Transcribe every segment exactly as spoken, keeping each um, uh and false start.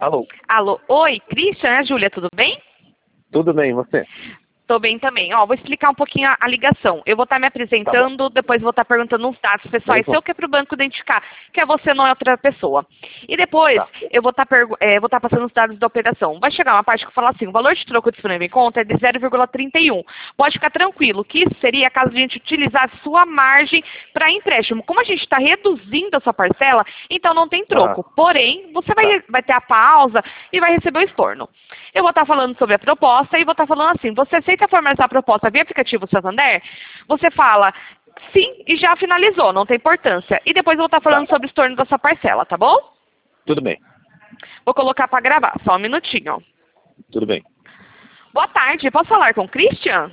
Alô? Alô, oi, Christian, é a Júlia, tudo bem? Tudo bem, e você? Tô bem também. Ó, vou explicar um pouquinho a, a ligação. Eu vou estar me apresentando, Tá depois vou estar perguntando uns dados pessoais bom. seu, que é para o banco identificar que é você, não é outra pessoa. E depois Tá. eu vou estar pergu- é, vou estar passando os dados da operação. Vai chegar uma parte que fala assim, o valor de troco disponível em conta é de zero vírgula trinta e um. Pode ficar tranquilo, que isso seria caso a gente utilizar a sua margem para empréstimo. Como a gente está reduzindo a sua parcela, então não tem troco. Ah, Porém, você vai, tá. re- vai ter a pausa e vai receber o estorno. Eu vou estar falando sobre a proposta e vou estar falando assim, você aceita formalizar a proposta via aplicativo Santander? Você fala sim e já finalizou, não tem importância. E depois eu vou estar falando Tá. sobre o estorno da sua parcela, tá bom? Tudo bem. Vou colocar para gravar, só um minutinho. Tudo bem. Boa tarde, posso falar com o Christian?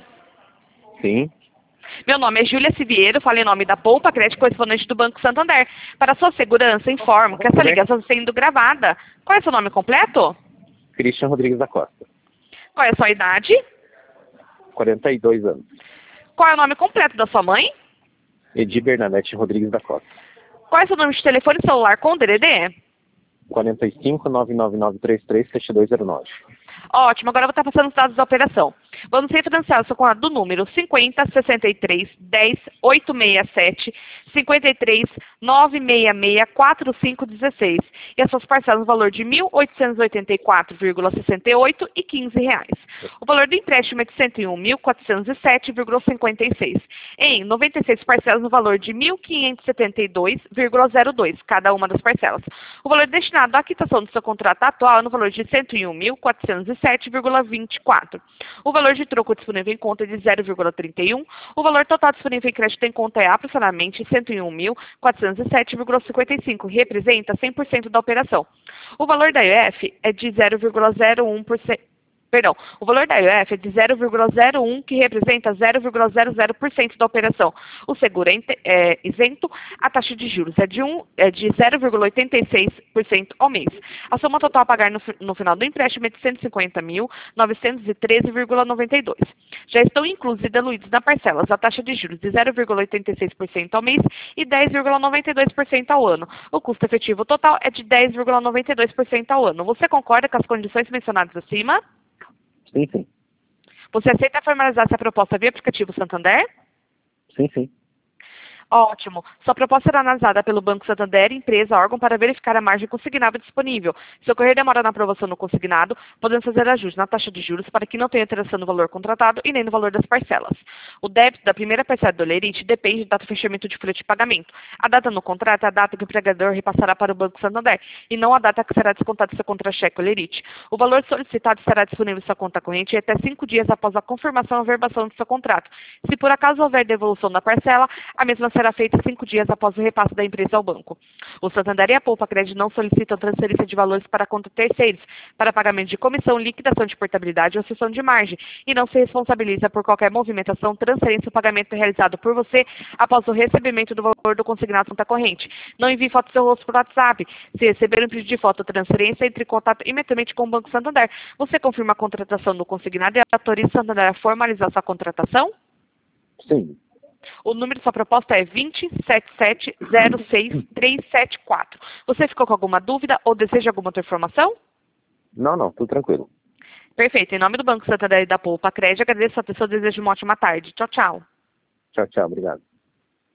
Sim. Meu nome é Júlia Siviero, falo em nome da Poupa Crédito, correspondente do Banco Santander. Para sua segurança, informo que essa Tudo bem. ligação está sendo gravada. Qual é seu nome completo? Christian Rodrigues da Costa. Qual é a sua idade? quarenta e dois anos. Qual é o nome completo da sua mãe? Edi Bernadette Rodrigues da Costa. Qual é o seu número de telefone celular com D D D? quarenta e cinco, nove nove nove três três, sete dois zero nove. Ótimo, agora eu vou estar passando os dados da operação. Vamos refinanciar o seu contrato do número cinquenta, sessenta e três, dez, oitocentos e sessenta e sete, cinquenta e três, novecentos e sessenta e seis, quarenta e cinco dezesseis. E as suas parcelas no valor de mil oitocentos e oitenta e quatro vírgula sessenta e oito e quinze reais. O valor do empréstimo é de cento e um mil, quatrocentos e sete vírgula cinquenta e seis. Em noventa e seis parcelas no valor de mil quinhentos e setenta e dois vírgula zero dois, cada uma das parcelas. O valor destinado à quitação do seu contrato atual é no valor de cento e um mil, quatrocentos e sete vírgula vinte e quatro. O valor de troco disponível em conta é de zero vírgula trinta e um. O valor total disponível em crédito em conta é aproximadamente cento e um mil, quatrocentos e sete vírgula cinquenta e cinco, representa cem por cento da operação. O valor da I O F é de zero vírgula zero um por cento. Perdão, o valor da I O F é de zero vírgula zero um, que representa zero vírgula zero zero por cento da operação. O seguro é, inte- é isento, a taxa de juros é de, um, é de zero vírgula oitenta e seis por cento ao mês. A soma total a pagar no, fi- no final do empréstimo é de cento e cinquenta mil, novecentos e treze vírgula noventa e dois. Já estão inclusos e diluídos na parcelas a taxa de juros de zero vírgula oitenta e seis por cento ao mês e dez vírgula noventa e dois por cento ao ano. O custo efetivo total é de dez vírgula noventa e dois por cento ao ano. Você concorda com as condições mencionadas acima? Sim, sim. Você aceita formalizar essa proposta via aplicativo Santander? Sim, sim. Ótimo. Sua proposta será analisada pelo Banco Santander, empresa, órgão, para verificar a margem consignável disponível. Se ocorrer demora na aprovação no consignado, podemos fazer ajustes na taxa de juros para que não tenha alteração no valor contratado e nem no valor das parcelas. O débito da primeira parcela do Lerite depende da data de fechamento de folha de pagamento. A data no contrato é a data que o empregador repassará para o Banco Santander e não a data que será descontada do seu contra-cheque ou Lerite. O valor solicitado estará disponível em sua conta corrente até cinco dias após a confirmação ou averbação do seu contrato. Se por acaso houver devolução da parcela, a mesma será feita cinco dias após o repasse da empresa ao banco. O Santander e a Poupa Crédito não solicitam transferência de valores para conta terceiros, para pagamento de comissão, liquidação de portabilidade ou cessão de margem, e não se responsabiliza por qualquer movimentação, transferência ou pagamento realizado por você após o recebimento do valor do consignado na conta corrente. Não envie foto do seu rosto por WhatsApp. Se receber um pedido de foto ou transferência, entre em contato imediatamente com o Banco Santander. Você confirma a contratação do consignado e autoriza o Santander a formalizar sua contratação? Sim. O número de sua proposta é vinte sete sete zero seis três sete quatro. Você ficou com alguma dúvida ou deseja alguma outra informação? Não, não, tudo tranquilo. Perfeito. Em nome do Banco Santander e da Poupa Crédito, agradeço a atenção e desejo uma ótima tarde. Tchau, tchau. Tchau, tchau. Obrigado.